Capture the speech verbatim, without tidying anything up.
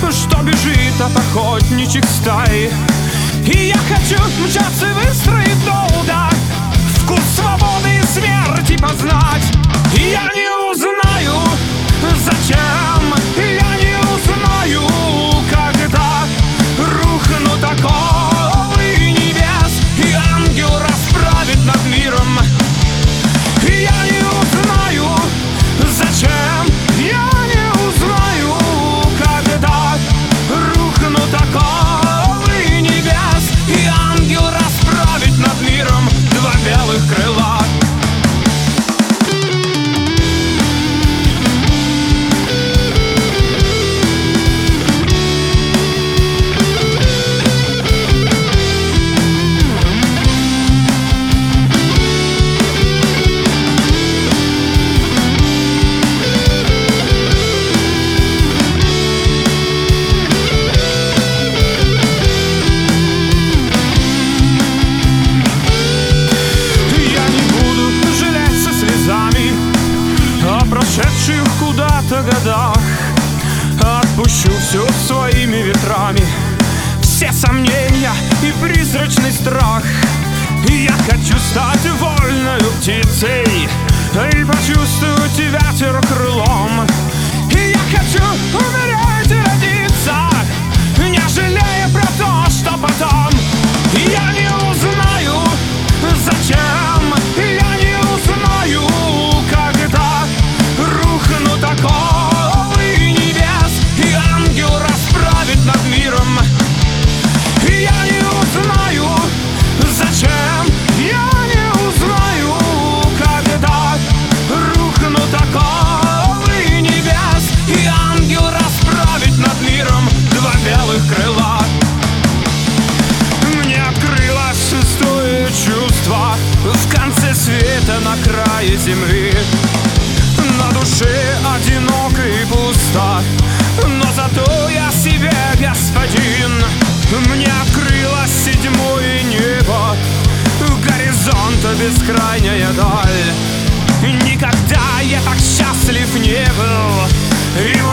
что бежит от охотничьих стай. И я хочу мчаться и выстроить долго, вкус свободы и смерти познать. И я не узнаю, зачем, я не узнаю, когда рухнут оковы небес, и ангел расправит над миром. И я не узнаю, зачем, я не узнаю, когда рухнут оковы небес, и ангел расправит над миром два белых крыла. Прошедших куда-то годах отпущу все своими ветрами, все сомнения и призрачный страх. И я хочу стать вольною птицей и почувствовать ветер крылом. И я хочу умереть и родиться, не жалея про то, что потом. И я не узнаю, зачем, я не узнаю, когда рухнут оковы небес, и ангел расправит над миром. И я не узнаю, зачем, я не узнаю, когда рухнут оковы небес, и ангел расправит над миром два белых крыла. Мне открылось шестое чувство в конце света на крае земли. На душе одиноко и пусто, но зато я себе господин. Мне открылось седьмое небо, горизонта бескрайняя даль. Никогда я так счастлив не был, и